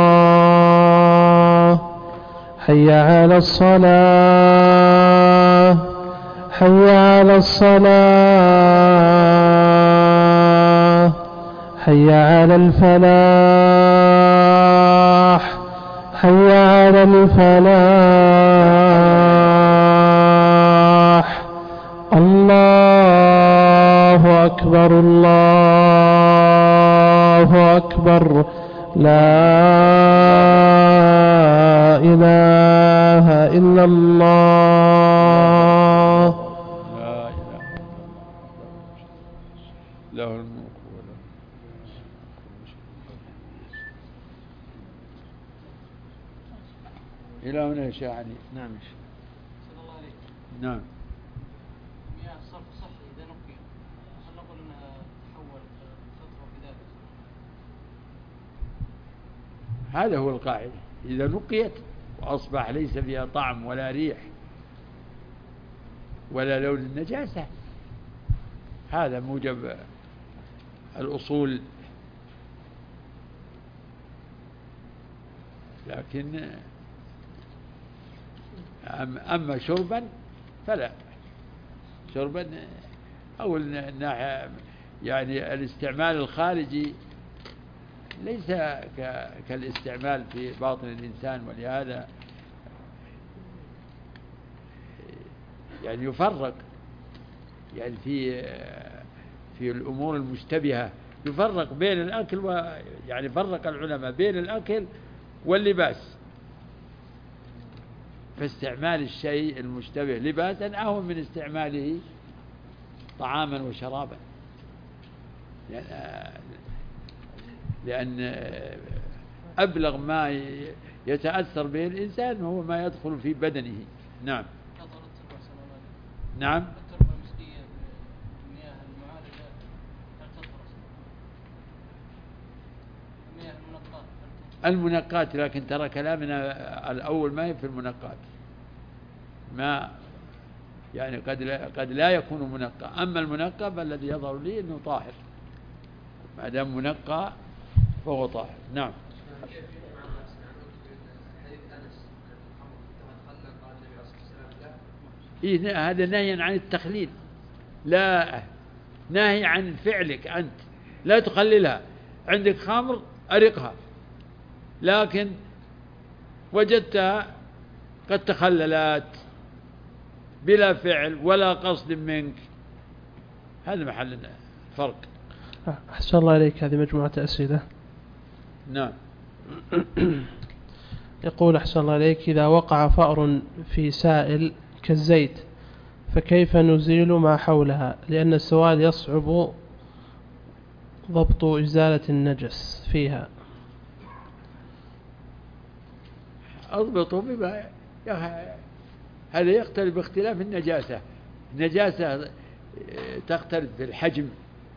C: الله. حي على الصلاة. حي على الصلاة. حي على الفلاح. حي على الفلاح. الله أكبر. الله أكبر. لا إله إلا الله.
A: لا إله إلا الله له الملك وله إلى هنا يا شيخ علي.
B: نعم.
D: صلى الله عليه.
A: نعم.
D: مياه الصرف الصحي إذا نقي هل نقول أنها تحول فترة في ذلك؟
A: هذا هو القاعدة، إذا نقيت وأصبح ليس فيها طعم ولا ريح ولا لون النجاسة، هذا موجب الأصول. لكن أما شربا فلا، شربا أو الناحية يعني الاستعمال الخارجي ليس كالاستعمال في باطن الإنسان، ولهذا يعني يفرق يعني في الأمور المشتبهة، يفرق بين الأكل يعني فرق العلماء بين الأكل واللباس، فاستعمال الشيء المشتبه لباسا أهون من استعماله طعاما وشرابا، لأن أبلغ ما يتأثر به الإنسان هو ما يدخل في بدنه. نعم. نعم.
D: التربة المسكية المياه المعالجة هل تطهر؟ المياه
A: المنقات، لكن ترى كلامنا الأول ما هي في المنقات، ما يعني قد لا يكون منقى. أما المنقى فالذي يظهر لي أنه طاهر، ما دام منقى فهو طاهر. نعم. إيه هذا نهي عن التخليل، لا نهي عن فعلك أنت، لا تخللها. عندك خمر أرقها، لكن وجدتها قد تخللت بلا فعل ولا قصد منك، هذا محل فرق.
C: أحسن الله إليك. هذه مجموعة أسئلة.
A: نعم.
C: يقول أحسن الله إليك: إذا وقع فأر في سائل كالزيت فكيف نزيل ما حولها، لأن السواد يصعب ضبط إزالة النجس فيها.
A: أضبطه بما هذا يختلف باختلاف النجاسة. النجاسة تختلف في الحجم،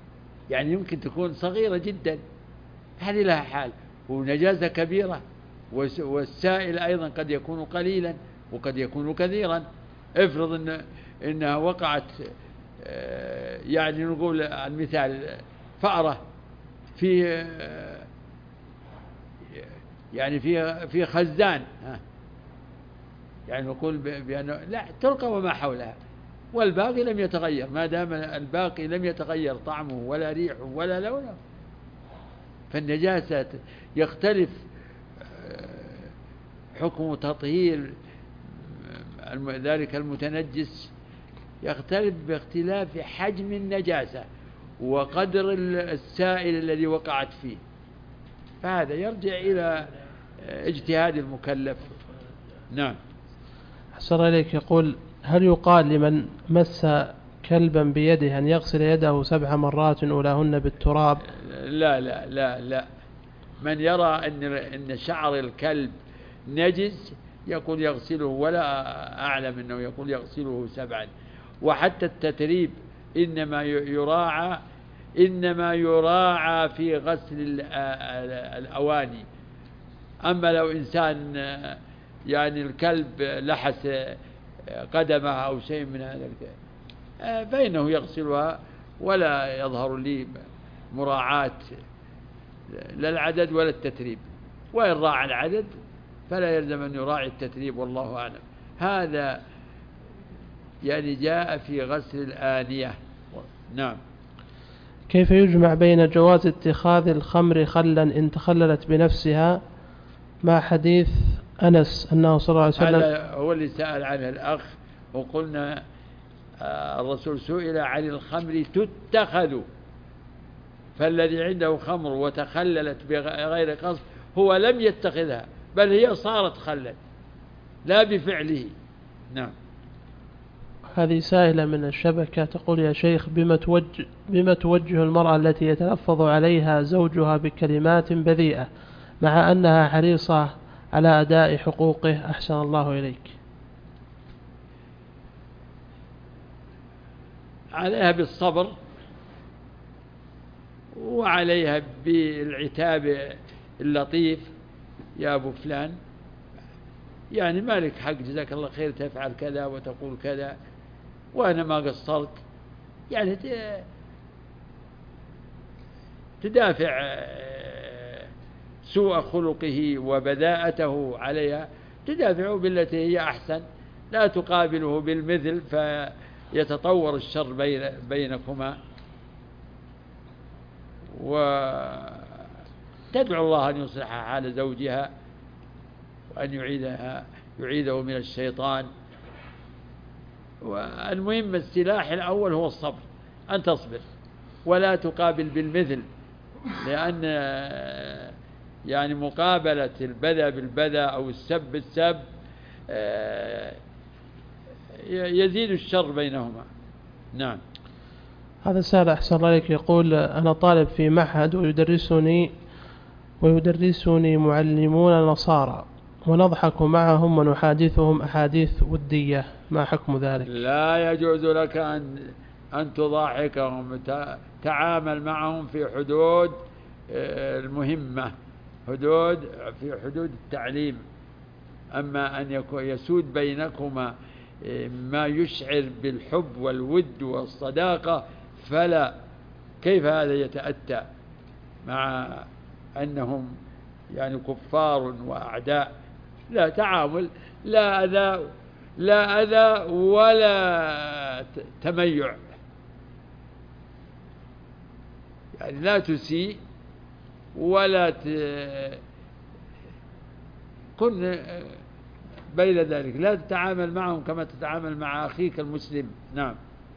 A: يعني يمكن تكون صغيرة جدا هذه لها حال، ونجاسة كبيرة والسائل أيضا قد يكون قليلا وقد يكون كثيرا. افرض إنها وقعت، يعني نقول المثال فأرة في يعني في خزان، يعني نقول بأنه لا تلقى وما حولها والباقي لم يتغير، ما دام الباقي لم يتغير طعمه ولا ريحه ولا لونه. فالنجاسة يختلف حكم تطهير ذلك المتنجس، يختلف باختلاف حجم النجاسة وقدر السائل الذي وقعت فيه، فهذا يرجع إلى اجتهاد المكلف. نعم.
C: أحسن إليك. يقول: هل يقال لمن مس كلبا بيده أن يغسل يده 7 مرات أولاهن بالتراب؟
A: لا لا لا لا، من يرى أن شعر الكلب نجس يقول يغسله، ولا أعلم أنه يقول يغسله 7. وحتى التتريب إنما يراعى في غسل الأواني. أما لو إنسان يعني الكلب لحس قدمه أو شيء من هذا فإنه يغسلها، ولا يظهر لي مراعاة لا العدد ولا التتريب، وإن راعى العدد فلا يلزم أن يراعي التتريب، والله أعلم. هذا يعني جاء في غسل الآنية. نعم.
C: كيف يجمع بين جواز اتخاذ الخمر خلا إن تخللت بنفسها مع حديث أنس أنه صلى الله عليه وسلم؟
A: هذا هو اللي سأل عنه الأخ، وقلنا الرسول سئل عن الخمر تتخذ، فالذي عنده خمر وتخللت بغير قصد هو لم يتخذها، بل هي صارت خلا لا بفعله. نعم.
C: هذه سائلة من الشبكة تقول: يا شيخ، بما توجه المرأة التي يتلفظ عليها زوجها بكلمات بذيئة مع أنها حريصة على أداء حقوقه؟ أحسن الله إليك.
A: عليها بالصبر، وعليها بالعتاب اللطيف: يا أبو فلان، يعني مالك حق، جزاك الله خير، تفعل كذا وتقول كذا وأنا ما قصرت. يعني تدافع سوء خلقه وبذاءته عليها، تدافعه بالتي هي أحسن، لا تقابله بالمثل فيتطور الشر بينكما. وتدعو الله أن يصلح حال زوجها وأن يعيده من الشيطان. والمهم السلاح الأول هو الصبر، أن تصبر ولا تقابل بالمثل، لأن يعني مقابلة البذى بالبذى أو السب بالسب يزيد الشر بينهما. نعم.
C: هذا سائل أحسن الله إليك يقول: أنا طالب في معهد ويدرسني معلمون نصارى، ونضحك معهم ونحادثهم أحاديث ودية، ما حكم ذلك؟
A: لا يجوز لك أن تضاحكهم، تعامل معهم في حدود المهمة، في حدود التعليم. أما أن يسود بينكما ما يشعر بالحب والود والصداقة فلا. كيف هذا يتأتى مع أنهم يعني كفار وأعداء؟ لا، تعامل، لا أذى ولا تميع، يعني لا تسيء ولا كن بين ذلك، لا تتعامل معهم كما تتعامل مع أخيك المسلم. نعم.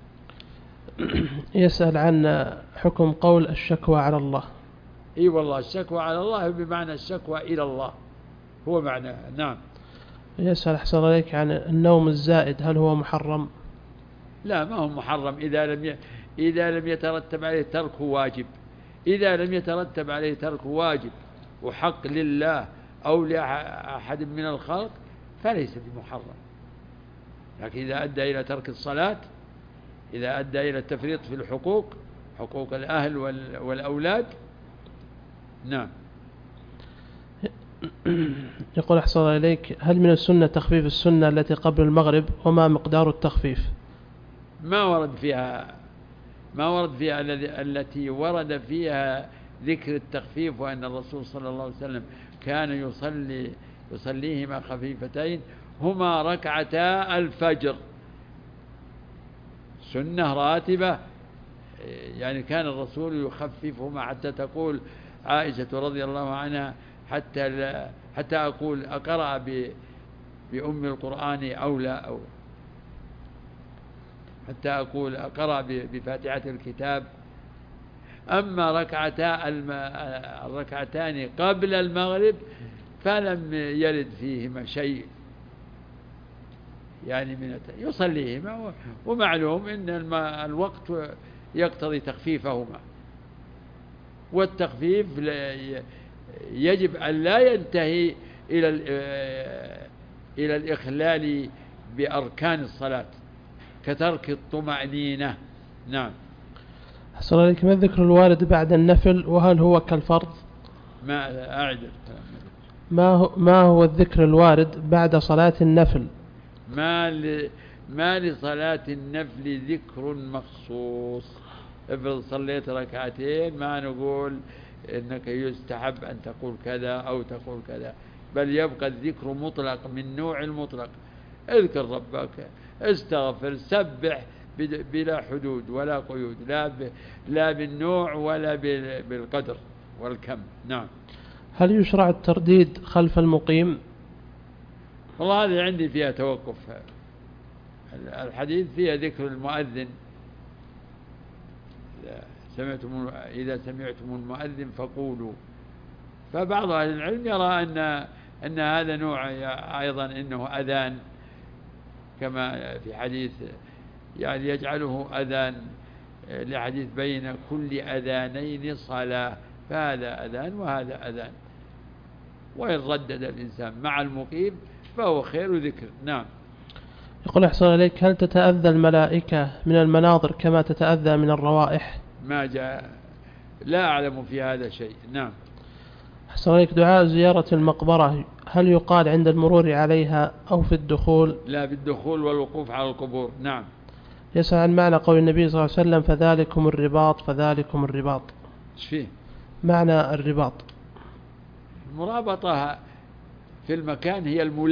C: يسأل عن حكم قول الشكوى على الله.
A: اي والله، الشكوى على الله بمعنى الشكوى إلى الله، هو معناها. نعم.
C: يسأل أحسن عليك عن النوم الزائد، هل هو محرم؟
A: لا، ما هو محرم إذا لم يترتب عليه ترك واجب. إذا لم يترتب عليه ترك واجب وحق لله أو لأحد من الخلق فليس بمحرم. لكن إذا أدى إلى ترك الصلاة، إذا أدى إلى التفريط في الحقوق، حقوق الأهل والأولاد. نعم.
C: يقول أحسن الله إليك، هل من السنة تخفيف السنة التي قبل المغرب، وما مقدار التخفيف؟
A: ما ورد فيها التي ورد فيها ذكر التخفيف وأن الرسول صلى الله عليه وسلم كان يصليهما خفيفتين هما ركعتا الفجر، سنة راتبة، يعني كان الرسول يخففهما حتى تقول عائشة رضي الله عنها حتى أقول أقرأ بأم القرآن أو لا، أو حتى أقول أقرأ بفاتحة الكتاب. أما الركعتان قبل المغرب فلم يرد فيهما شيء، يعني من يصليهما، ومعلوم أن الوقت يقتضي تخفيفهما، والتخفيف يجب أن لا ينتهي إلى الإخلال بأركان الصلاة كترك الطمأنينة. نعم.
C: أحسن عليك، ما الذكر الوارد بعد النفل، وهل هو كالفرض؟
A: ما أعدل.
C: ما هو الذكر الوارد بعد صلاة النفل؟
A: ما لصلاة النفل ذكر مخصوص. افرض صليت ركعتين ما نقول إنك يستحب أن تقول كذا أو تقول كذا، بل يبقى الذكر مطلق من نوع المطلق. اذكر ربك، استغفر، سبح بلا حدود ولا قيود، لا بالنوع ولا بالقدر والكم. نعم.
C: هل يشرع الترديد خلف المقيم؟
A: والله هذه عندي فيها توقف. الحديث فيها ذكر المؤذن، إذا سمعتم المؤذن فقولوا. فبعض أهل العلم يرى أن هذا نوع أيضا إنه أذان، كما في حديث يعني يجعله أذان لحديث بين كل أذانين صلاة، فهذا أذان وهذا أذان، وإن ردد الإنسان مع المقيم فهو خير ذكر. نعم.
C: يقول أحسن إليك، هل تتأذى الملائكة من المناظر كما تتأذى من الروائح؟
A: ما جاء، لا أعلم في هذا شيء. نعم.
C: أحسن إليك، دعاء زيارة المقبرة هل يقال عند المرور عليها أو في الدخول؟
A: لا، بالدخول والوقوف على القبور. نعم.
C: يسأل عن معنى قول النبي صلى الله عليه وسلم فذلكم الرباط فذلكم الرباط.
A: ايش فيه؟
C: معنى الرباط؟
A: المرابطة في المكان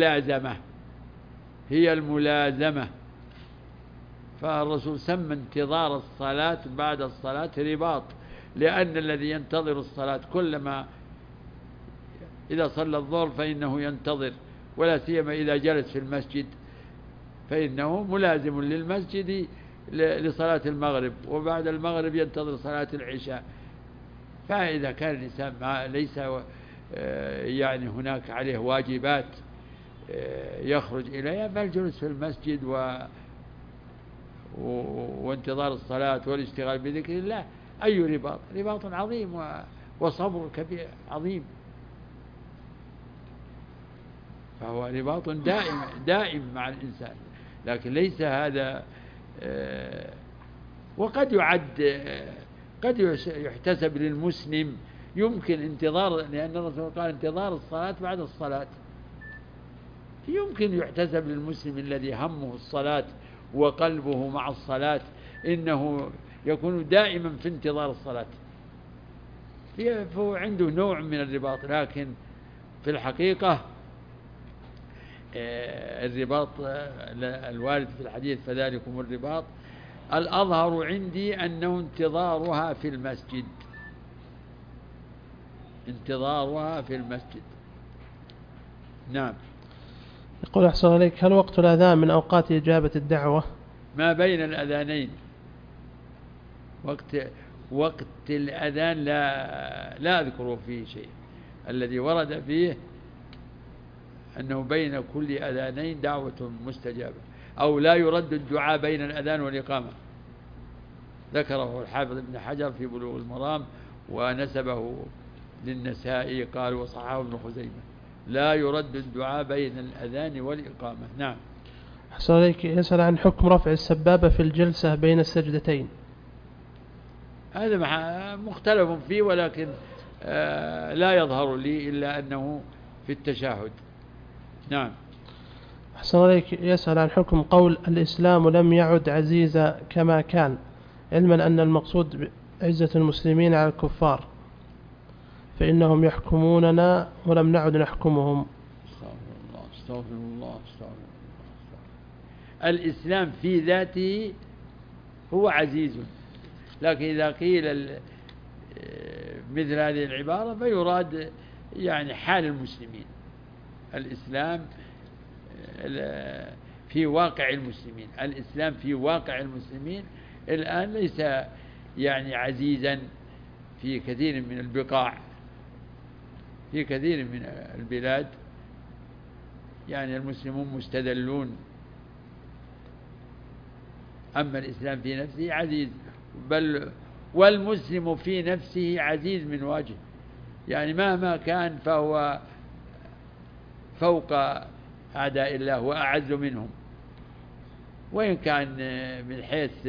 A: هي الملازمة. فالرسول سمى انتظار الصلاة بعد الصلاة رباط، لأن الذي ينتظر الصلاة كلما إذا صلى الظهر فإنه ينتظر، ولا سيما إذا جلس في المسجد فإنه ملازم للمسجد لصلاة المغرب، وبعد المغرب ينتظر صلاة العشاء. فإذا كان الإنسان ليس يعني هناك عليه واجبات يخرج إليها، فالجلوس في المسجد وانتظار الصلاة والاشتغال بذكر الله أي رباط عظيم وصبر كبير عظيم، فهو رباط دائم مع الإنسان. لكن ليس هذا وقد قد يحتسب للمسلم يمكن انتظار، لأن الرسول قال انتظار الصلاة بعد الصلاة، يمكن يحتسب للمسلم الذي همه الصلاة وقلبه مع الصلاة إنه يكون دائما في انتظار الصلاة، فهو عنده نوع من الرباط. لكن في الحقيقة الرباط الوارد في الحديث فذلكم الرباط، الأظهر عندي أنه انتظارها في المسجد. نعم.
C: يقول أحسن عليك، هل وقت الأذان من أوقات إجابة الدعوة؟
A: ما بين الأذانين وقت الأذان لا أذكر فيه شيء. الذي ورد فيه أنه بين كل أذانين دعوة مستجابة، أو لا يرد الدعاء بين الأذان والإقامة، ذكره الحافظ ابن حجر في بلوغ المرام ونسبه للنسائي قال وصححه ابن خزيمة، لا يرد الدعاء بين الأذان والإقامة. نعم.
C: أحسن عليك، يسأل عن حكم رفع السبابة في الجلسة بين السجدتين.
A: هذا مختلف فيه، ولكن لا يظهر لي إلا أنه في التشهد. نعم.
C: أحسن عليك. يسأل عن حكم قول الإسلام لم يعد عزيزا كما كان، علما أن المقصود عزة المسلمين على الكفار، فإنهم يحكموننا ولم نعد نحكمهم.
A: استغفر الله استغفر الله استغفر الله. الإسلام في ذاته هو عزيز، لكن إذا قيل مثل هذه العبارة فيراد يعني حال المسلمين. الإسلام في واقع المسلمين، الإسلام في واقع المسلمين الآن ليس يعني عزيزا في كثير من البقاع، في كثير من البلاد يعني المسلمون مستذلون، أما الإسلام في نفسه عزيز، بل والمسلم في نفسه عزيز من وجه، يعني مهما كان فهو فوق أعداء الله وأعز منهم، وإن كان من حيث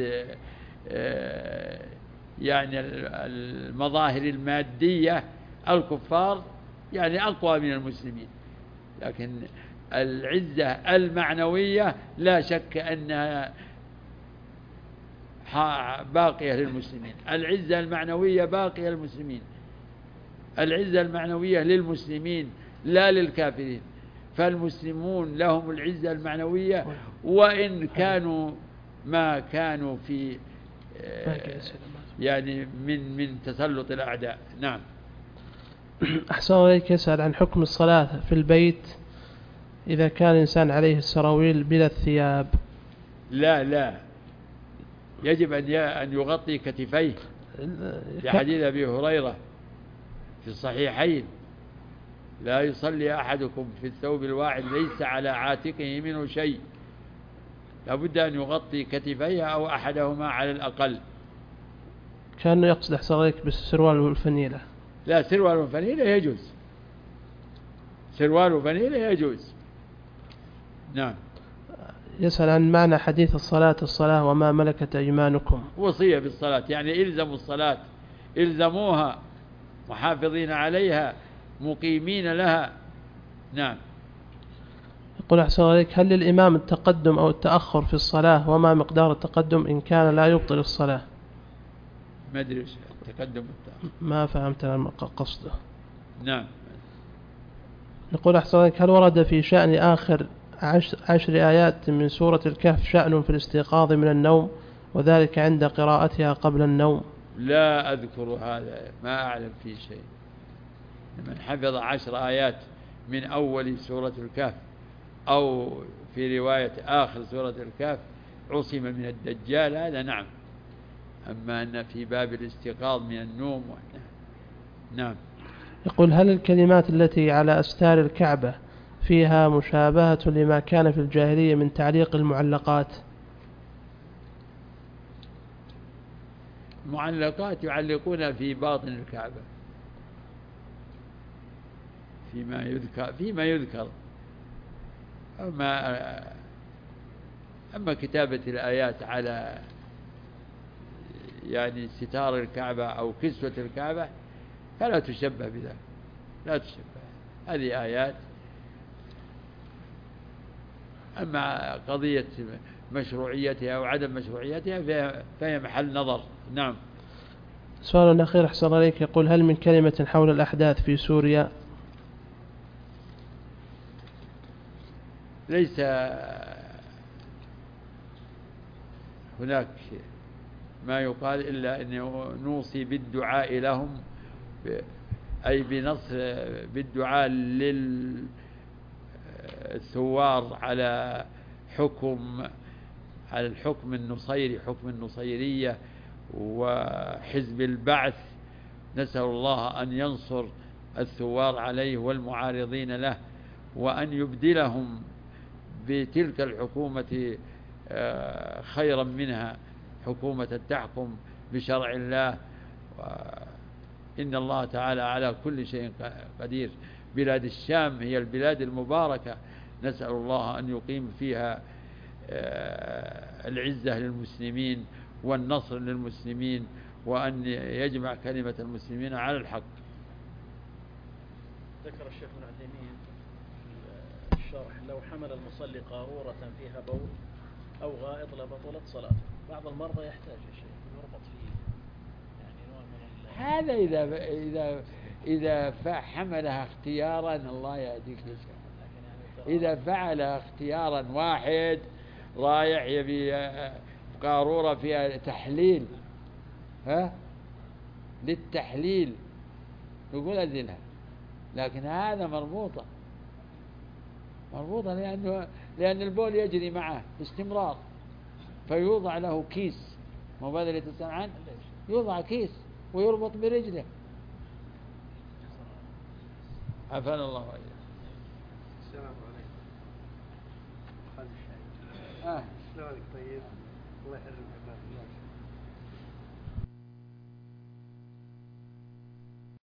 A: يعني المظاهر المادية الكفار يعني أقوى من المسلمين، لكن العزة المعنوية لا شك أنها باقية للمسلمين. العزة المعنوية باقية للمسلمين، العزة المعنوية للمسلمين لا للكافرين، فالمسلمون لهم العزة المعنوية وإن كانوا ما كانوا في يعني من تسلط الأعداء. نعم.
C: أحسن عليك. يسأل عن حكم الصلاة في البيت إذا كان الإنسان عليه السراويل بلا الثياب.
A: لا يجب أن يغطي كتفيه، في حديث أبي هريرة في الصحيحين: لا يصلي أحدكم في الثوب الواحد ليس على عاتقه منه شيء، لابد أن يغطي كتفيه أو أحدهما على الأقل.
C: كأنه يقصد أحسن عليك بالسروال والفنيلة.
A: لا، سروال وفنيلة يجوز، سروال وفنيلة يجوز. نعم.
C: يسأل عن معنى حديث الصلاة وما ملكت أيمانكم.
A: وصية بالصلاة، يعني إلزموا الصلاة، إلزموها محافظين عليها مقيمين لها. نعم.
C: يقول أحسن عليك: هل للإمام التقدم أو التأخر في الصلاة؟ وما مقدار التقدم إن كان لا يبطل الصلاة؟
A: ما أدري إيش التقدم والتأخر،
C: ما فهمت أنا قصده.
A: نعم.
C: يقول أحسن عليك: هل ورد في شأن آخر 10 آيات من سورة الكهف شأن في الاستيقاظ من النوم، وذلك عند قراءتها قبل النوم؟
A: لا أذكر هذا، ما أعلم فيه شيء. من حفظ 10 آيات من أول سورة الكهف أو في رواية آخر سورة الكهف عصم من الدجال، هذا نعم. أما أن في باب الاستيقاظ من النوم نعم.
C: يقول: هل الكلمات التي على أستار الكعبة فيها مشابهة لما كان في الجاهلية من تعليق المعلقات؟
A: المعلقات يعلقون في باطن الكعبة فيما يذكر أما كتابة الآيات على يعني ستار الكعبة أو كسوة الكعبة فلا تشبه بذلك، لا تشبه. هذه آيات. أما قضية مشروعيتها أو عدم مشروعيتها فهي محل نظر. نعم.
C: سؤال أخير أحسن عليك. يقول: هل من كلمة حول الأحداث في سوريا؟
A: ليس هناك ما يقال إلا أن نوصي بالدعاء لهم، أي بالدعاء للثوار على الحكم النصيري، حكم النصيرية وحزب البعث. نسأل الله أن ينصر الثوار عليه والمعارضين له، وأن يبدلهم بتلك الحكومة خيرا منها، حكومة تحكم بشرع الله. إن الله تعالى على كل شيء قدير. بلاد الشام هي البلاد المباركة، نسأل الله أن يقيم فيها العزة للمسلمين والنصر للمسلمين، وأن يجمع كلمة المسلمين على الحق.
B: ذكر الشيخ ابن عثيمين الشرح لو حمل المصلي قارورة فيها بول أو غائط لبطلت صلاته. بعض المرضى يحتاج شيء يربط فيه يعني نوع من
A: هذا إذا حملها اختيارا، الله يهديك يا شيخ. إذا فعلها اختيارا، واحد رايح يبي قارورة فيها تحليل، للتحليل، يقول أزلها، لكن هذا مربوطة لأن البول يجري معه باستمرار، فيوضع له كيس، مبادرة السمعان، يوضع كيس ويربط برجله. عفان الله وإياك.
E: السلام عليكم. خالد الشاهد. شلونك طيب؟ الله يحرمك.